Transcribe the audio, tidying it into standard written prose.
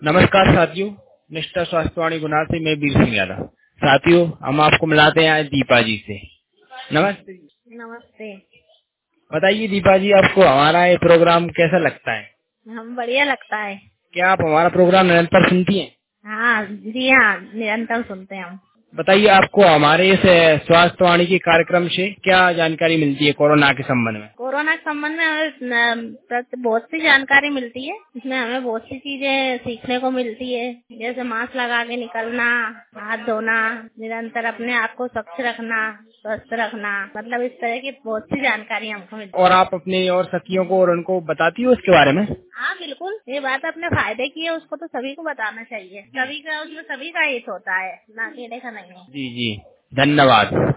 नमस्कार साथियों, निष्ठा स्वास्थ्यवाणी गुना से मैं वीर सिंह यादव। साथियों, हम आपको मिलाते हैं आज दीपा जी से। नमस्ते। नमस्ते। बताइए दीपा जी, आपको हमारा ये प्रोग्राम कैसा लगता है? हम बढ़िया लगता है। क्या आप हमारा प्रोग्राम निरंतर सुनती हैं? हाँ जी, हाँ निरंतर सुनते हैं हम। बताइए, आपको हमारे इस स्वास्थ्यवाणी के कार्यक्रम से क्या जानकारी मिलती है कोरोना के संबंध में? कोरोना के संबंध में हमें बहुत सी जानकारी मिलती है। इसमें हमें बहुत सी चीजें सीखने को मिलती है, जैसे मास्क लगा के निकलना, हाथ धोना, निरंतर अपने आप को स्वच्छ रखना, स्वस्थ रखना, मतलब इस तरह की बहुत सी जानकारी हमको मिलती है। और आप अपने और सखियों को और उनको बताती हो इसके बारे में? हाँ बिल्कुल, ये बात अपने फायदे की है, उसको तो सभी को बताना चाहिए। सभी का उसमें सभी का हित होता है, ना अकेले का नहीं है। जी जी, धन्यवाद।